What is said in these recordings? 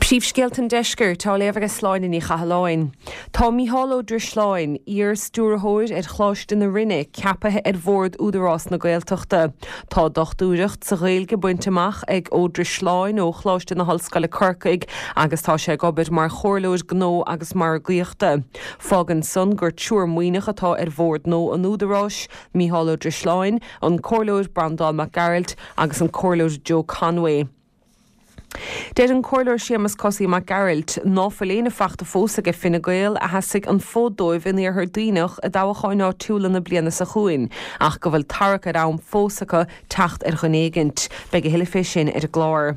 Príomhscéalta deisceir tá léamh agus sláin in chathláin. Tá Mícheál Ó Drioslán ar stúrthóir chláiste na rinne ceapathe bhórd údarrás na Gaeltachta. Tá dochtúireacht sa Ghaeilge buinteach ag Ó Drioslán ó chláiste na Hallscoile Corcaigh agus tá sé gobir mar chorlóir gnó agus mar gaoachta. Fágan son gur túr muoineach atá bhórd nó an údarrás, Mícheál Ó Drioslán, an chorlóir Brandal McGarrett agus an chorlóir Joe Conway. Deir an chorlóir Seamus Cossie McGarrett náfuléna fachta fósaige Fine Gael a hasig an fódóibh in ar daoineach a dáhaáin á túla na bliana sa chuin, ach go bhfuil tarach ar am fósacha tacht ar chunéigint, be go hiile sin ar a glár.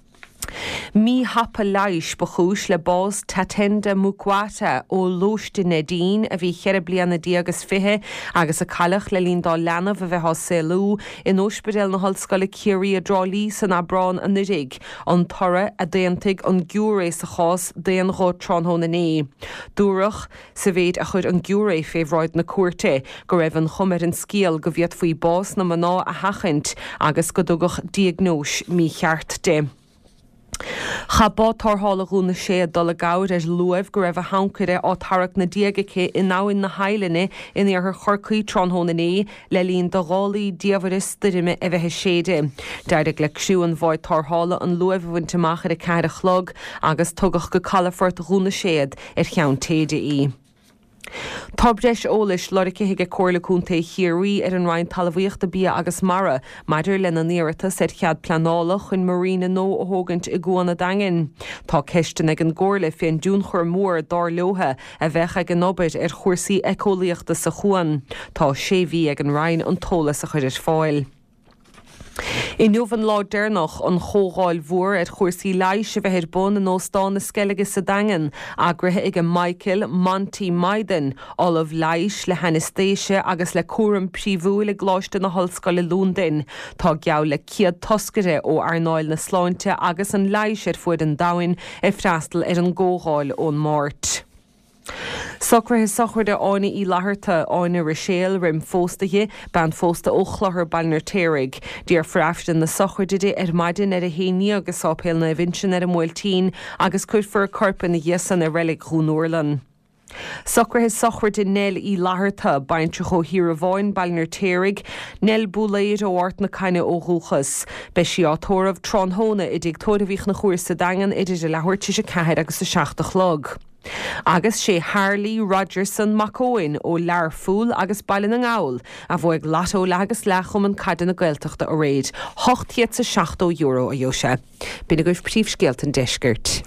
Mí hapa lais bachúis le bás Tatenda Mukwata ó Lóiste Nadine a bhí cheire bliana díagus fithe agus a callach le líon dá leanamh a bheith selú in Ospedal na Hallscoile Curie a drálí san Abrán a nudig an torra a déantig an giúré sa chás déan ró tronhó na né. Dúrach sa bhéad a chud an giúré féhráid na cuairte go raibh an chumir an scíal go bhíad faoi bás na maná a hachint agus go dugach diagnós mí cheart de. Chabá tarthála gúna sé dul a gabhar ar luamh go raibh a hancure á tarach na diagaché in náin na Haileanna in ar chorcaí tronhóna né le líon do gálaí diabharis duime a bheitthe séide. Deirigh le csiú an bhaid tarthála an luamh bhainteach ar a cead a chlog agus tugach go calafort gúna séad ar cheann TDI. Tá breis ólais loricthe hiige comhlaúnta chiaí ar an rainn talmhaíochta bia agus mara, maidir lena níirtas ar chead planála chun marína nó a thógant i gcóna daingin. Tá ceistin ag an gcóirla féin dún chur mór dar leotha a bheith ag an obair ar chuirsaí ecólaíochta sa chuan. Tá séhí ag an rainn an tólas a chuir ar fáil. I nuamhan lá déirnach an chógáil mhuar ar chuirsaí lais a bheith ar bun an óstán na Sceilge sa daingean, agrathe ag an Michael Monty Maiden, Olaf lais le Hannistéise agus le cuaram príomhú le gláiste na Hallscoile Lúndain. Tá geall le ciad toscaire ó Arnáil na Sláinte agus an lais ar fuaid an dain ar freastal ar an ggógáil ón Máirt. Socrathe sochirde ána í látharta ána Roiséal rim fóstathe ban fósta ó chláthair Balnar Téirigh. Díar freaftain na sochirdeide ar maidin ar a héine agus ápéal na bhinsin ar a mhiltín agus cuidfar corpan na dhéasan a relic Rúnúrlan. Socrathe sochirde nel í látharta baintre cho hir a bháin Balnar Téirigh, nel búlaid ó ort na caine ó rúchas. Be si átóramh tronhóna i dig tóirmhích na chuir sa daingean idir a lehairte sé ceithir agus a 7 chlog. Agus sé Harley Rogerson McCoin ó Lear Fúl agus Bailin an Ghaall a bhfuig lató legus lechum an caidan na Gaeltachta a réid €8 a dheise. Bína goibh príomhscéalta deisceart.